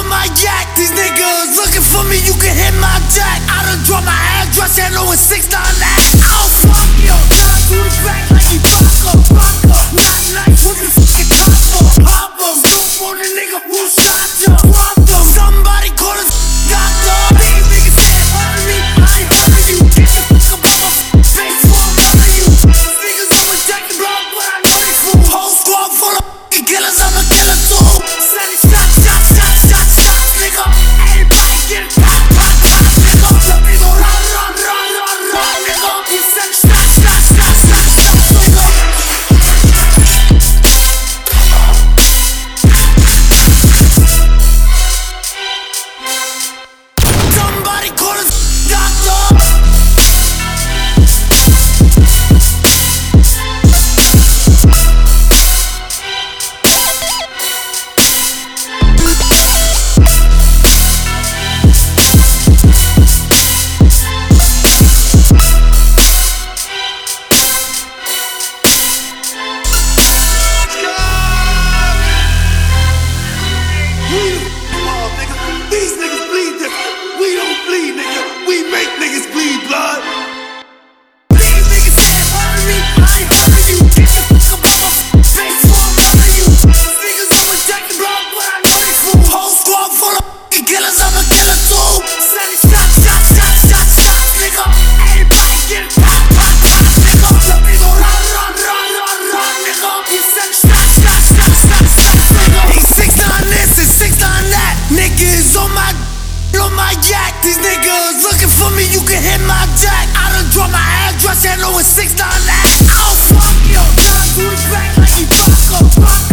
on my yak. These niggas looking for me, you can hit my jack. I done dropped my address and know it's 6 9 that. I'll fuck you, down to his back like he Bronco. Not nice, what the fuck you talk for? Pop him, look for the nigga who shot you. Drop him, somebody call his doctor. These niggas said hurt me, I ain't hurt you. Get the fuck about my face for a murder you. Niggas always jacking block, but I know they fool. Whole squad full of killers, I'm a killer too. Send it shots, nigga. Everybody get pop, nigga. Let me go run, nigga. You send shots, nigga. Somebody call his doctor. These niggas bleed different. We don't bleed, nigga. We make niggas bleed blood. These niggas said hurt me, I ain't hurt you. Get the fuck about my face for a murder you. Niggas always jacking block, but I know they fool. Whole squad full of killers, I'm a killer too. Send it shots, nigga. Everybody get pop, nigga. Let me go run, nigga. You send shots, nigga. He's 6 9 this and 6 9 that. Niggas on my yak. These niggas looking for me, you can hit my jack. I done dropped my address and know it's 6 9 that. I'll fuck you, down to his back like he Bronco.